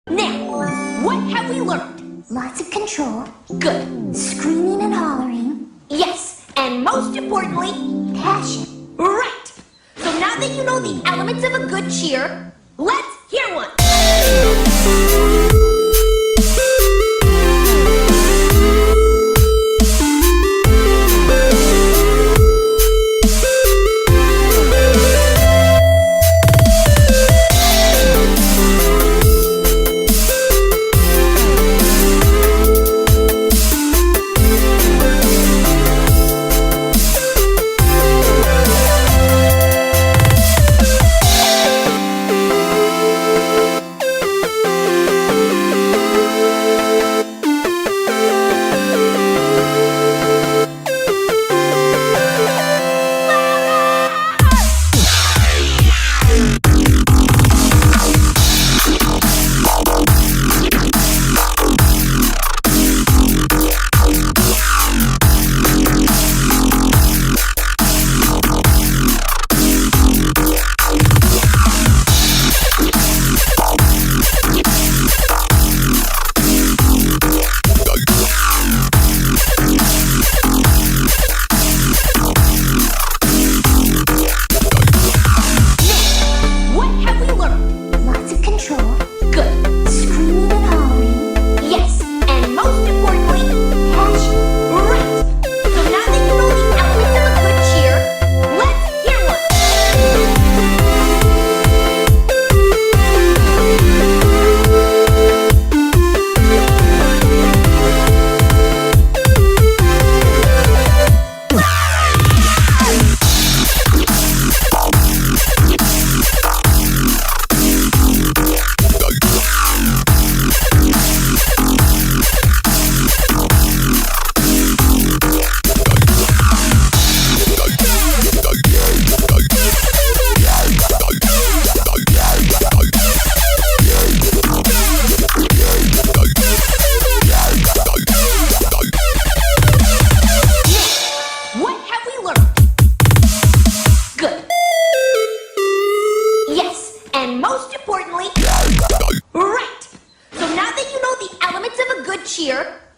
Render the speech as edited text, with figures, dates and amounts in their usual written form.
Now, what have we learned? Lots of control, Good. screaming and hollering, Yes, and most importantly, passion. right. So now that you know the elements of a good cheer, let's hear one. What have we learned? Lots of control, Good. screaming and hollering, Yes, and most importantly, passion. right. So now that you know the elements of a good cheer, let's hear one. What have we learned? Good. Yes, and most importantly, right. So now that you know the elements of a good cheer,